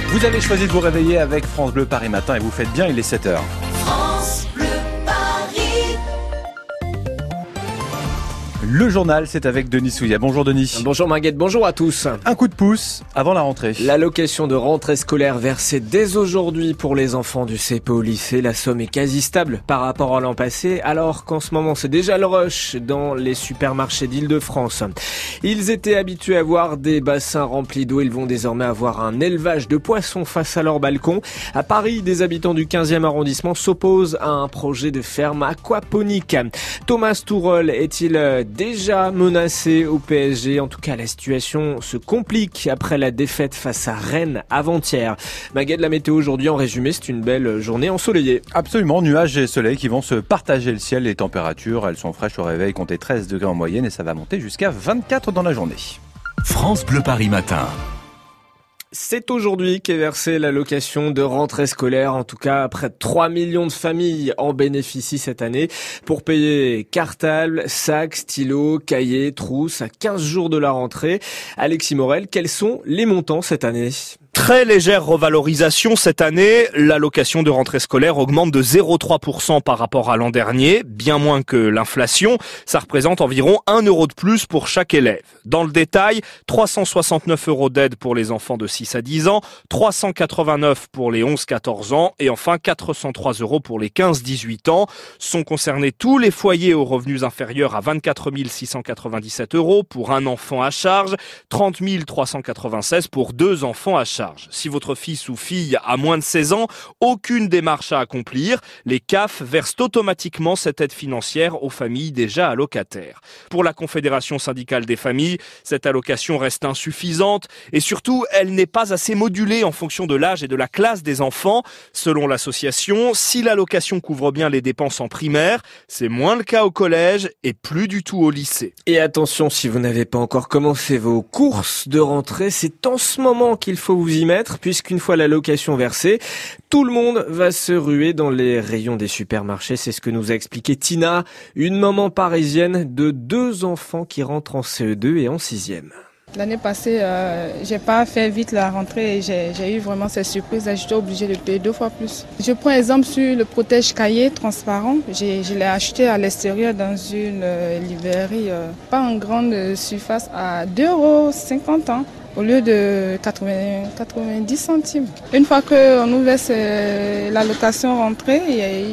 Vous avez choisi de vous réveiller avec France Bleu Paris Matin et vous faites bien, il est 7h. France Bleu Paris. Le journal, c'est avec Denis Souillat. Bonjour Denis. Bonjour Marguerite, bonjour à tous. Un coup de pouce avant la rentrée. L'allocation de rentrée scolaire versée dès aujourd'hui pour les enfants du CP au lycée. La somme est quasi stable par rapport à l'an passé, alors qu'en ce moment c'est déjà le rush dans les supermarchés d'Île-de-France. Ils étaient habitués à voir des bassins remplis d'eau, ils vont désormais avoir un élevage de poissons face à leur balcon. À Paris, des habitants du 15e arrondissement s'opposent à un projet de ferme aquaponique. Thomas Tuchel est-il déjà menacé au PSG? En tout cas, la situation se complique après la défaite face à Rennes avant-hier. Maguette, la météo aujourd'hui, en résumé, c'est une belle journée ensoleillée. Absolument, nuages et soleil qui vont se partager le ciel. Les températures, elles sont fraîches au réveil, comptez 13 degrés en moyenne et ça va monter jusqu'à 24 dans la journée. France Bleu Paris Matin. C'est aujourd'hui qu'est versée l'allocation de rentrée scolaire. En tout cas, près de 3 millions de familles en bénéficient cette année pour payer cartable, sacs, stylos, cahiers, trousses à 15 jours de la rentrée. Alexis Morel, quels sont les montants cette année ? Très légère revalorisation cette année. L'allocation de rentrée scolaire augmente de 0,3% par rapport à l'an dernier, bien moins que l'inflation. Ça représente environ 1 euro de plus pour chaque élève. Dans le détail, 369 euros d'aide pour les enfants de 6 à 10 ans, 389 pour les 11-14 ans et enfin 403 euros pour les 15-18 ans. Sont concernés tous les foyers aux revenus inférieurs à 24 697 euros pour un enfant à charge, 30 396 pour 2 enfants à charge. Si votre fils ou fille a moins de 16 ans, aucune démarche à accomplir. Les CAF versent automatiquement cette aide financière aux familles déjà allocataires. Pour la Confédération syndicale des familles, cette allocation reste insuffisante et surtout, elle n'est pas assez modulée en fonction de l'âge et de la classe des enfants. Selon l'association, si l'allocation couvre bien les dépenses en primaire, c'est moins le cas au collège et plus du tout au lycée. Et attention, si vous n'avez pas encore commencé vos courses de rentrée, c'est en ce moment qu'il faut vous y mettre, puisqu'une fois l'allocation versée, tout le monde va se ruer dans les rayons des supermarchés. C'est ce que nous a expliqué Tina, une maman parisienne de 2 enfants qui rentrent en CE2 et en 6e. L'année passée, j'ai pas fait vite la rentrée et j'ai eu vraiment cette surprise. J'étais obligée de payer 2 fois plus. Je prends exemple sur le protège-cahier transparent. Je l'ai acheté à l'extérieur dans une librairie, pas en grande surface, à 2,50 € au lieu de 90 centimes. Une fois qu'on ouvre l'allocation rentrée,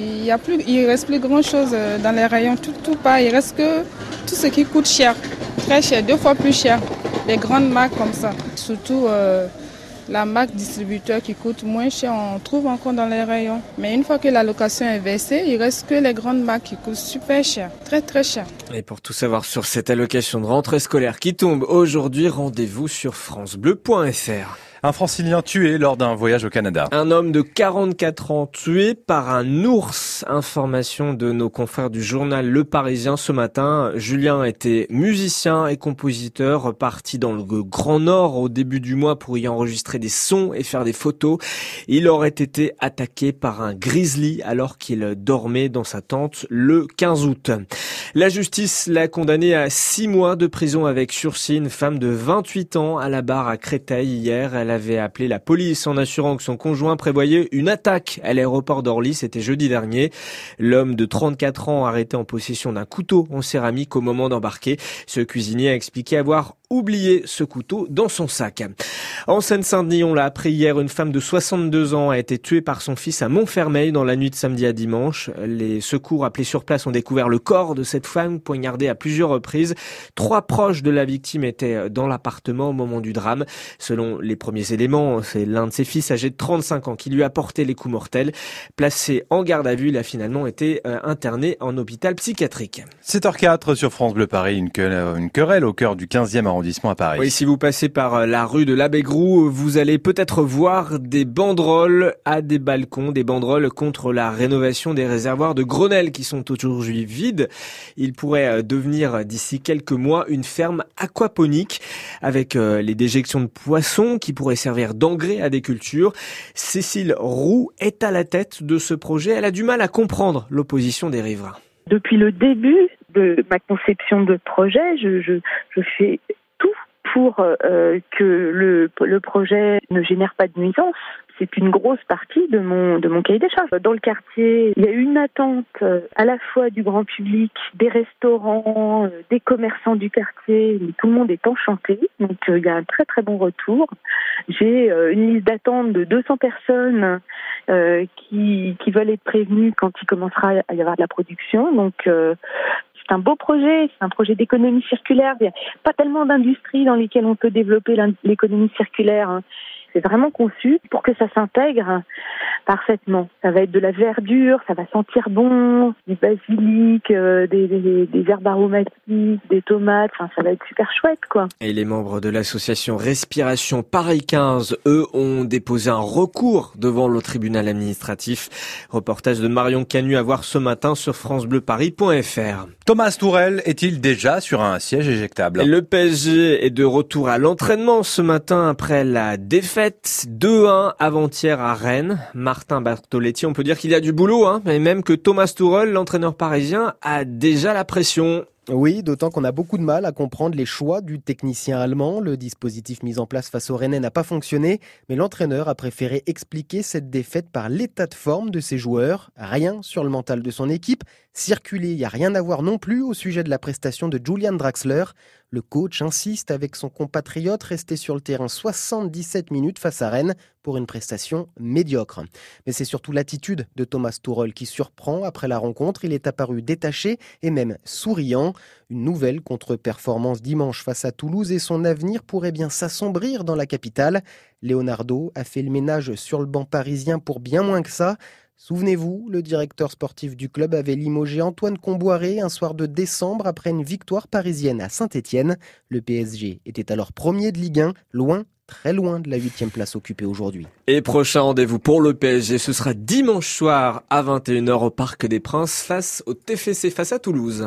il reste plus grand chose dans les rayons. Tout part, il reste que tout ce qui coûte cher, très cher, 2 fois plus cher. Les grandes marques comme ça, surtout la marque distributeur qui coûte moins cher, on trouve encore dans les rayons. Mais une fois que l'allocation est versée, il reste que les grandes marques qui coûtent super cher, très très cher. Et pour tout savoir sur cette allocation de rentrée scolaire qui tombe aujourd'hui, rendez-vous sur francebleu.fr. Un Francilien tué lors d'un voyage au Canada. Un homme de 44 ans tué par un ours. Information de nos confrères du journal Le Parisien ce matin. Julien était musicien et compositeur, parti dans le Grand Nord au début du mois pour y enregistrer des sons et faire des photos. Il aurait été attaqué par un grizzly alors qu'il dormait dans sa tente le 15 août. La justice l'a condamné à 6 mois de prison avec sursis, une femme de 28 ans à la barre à Créteil hier. Elle avait appelé la police en assurant que son conjoint prévoyait une attaque à l'aéroport d'Orly. C'était jeudi dernier. L'homme de 34 ans arrêté en possession d'un couteau en céramique au moment d'embarquer. Ce cuisinier a expliqué avoir oublié ce couteau dans son sac. En Seine-Saint-Denis, on l'a appris hier, une femme de 62 ans a été tuée par son fils à Montfermeil dans la nuit de samedi à dimanche. Les secours appelés sur place ont découvert le corps de cette femme poignardée à plusieurs reprises. 3 proches de la victime étaient dans l'appartement au moment du drame. Selon les premiers éléments, c'est l'un de ses fils âgé de 35 ans qui lui a porté les coups mortels. Placé en garde à vue, il a finalement été interné en hôpital psychiatrique. 7h04 sur France Bleu Paris, une querelle au cœur du 15e arrondissement à Paris. Oui, si vous passez par la rue de l'Abbé Groux, vous allez peut-être voir des banderoles à des balcons, des banderoles contre la rénovation des réservoirs de Grenelle qui sont aujourd'hui vides. Il pourrait devenir d'ici quelques mois une ferme aquaponique avec les déjections de poissons qui pourraient servir d'engrais à des cultures. Cécile Roux est à la tête de ce projet. Elle a du mal à comprendre l'opposition des riverains. Depuis le début de ma conception de projet, je fais tout pour que le projet ne génère pas de nuisance. C'est une grosse partie de mon cahier des charges. Dans le quartier, il y a une attente à la fois du grand public, des restaurants, des commerçants du quartier. Tout le monde est enchanté, donc il y a un très très bon retour. J'ai une liste d'attente de 200 personnes qui veulent être prévenues quand il commencera à y avoir de la production. Donc c'est un beau projet, c'est un projet d'économie circulaire. Il n'y a pas tellement d'industries dans lesquelles on peut développer l'économie circulaire. C'est vraiment conçu pour que ça s'intègre parfaitement. Ça va être de la verdure, ça va sentir bon, du basilic, des herbes aromatiques, des tomates, enfin ça va être super chouette quoi. Et les membres de l'association Respiration Paris 15, eux, ont déposé un recours devant le tribunal administratif. Reportage de Marion Canu à voir ce matin sur francebleuparis.fr. Thomas Tourelle est-il déjà sur un siège éjectable ? Le PSG est de retour à l'entraînement ce matin après la défaite 2-1 avant-hier à Rennes. Martin Bartoletti, on peut dire qu'il y a du boulot, mais même que Thomas Tuchel, l'entraîneur parisien, a déjà la pression. Oui, d'autant qu'on a beaucoup de mal à comprendre les choix du technicien allemand. Le dispositif mis en place face aux Rennais n'a pas fonctionné, mais l'entraîneur a préféré expliquer cette défaite par l'état de forme de ses joueurs. Rien sur le mental de son équipe. Circuler, il n'y a rien à voir non plus au sujet de la prestation de Julian Draxler. Le coach insiste avec son compatriote resté sur le terrain 77 minutes face à Rennes pour une prestation médiocre. Mais c'est surtout l'attitude de Thomas Tuchel qui surprend après la rencontre. Il est apparu détaché et même souriant. Une nouvelle contre-performance dimanche face à Toulouse et son avenir pourrait bien s'assombrir dans la capitale. Leonardo a fait le ménage sur le banc parisien pour bien moins que ça. Souvenez-vous, le directeur sportif du club avait limogé Antoine Comboiré un soir de décembre après une victoire parisienne à Saint-Étienne. Le PSG était alors premier de Ligue 1, loin, très loin de la 8e place occupée aujourd'hui. Et prochain rendez-vous pour le PSG, ce sera dimanche soir à 21h au Parc des Princes face au TFC face à Toulouse.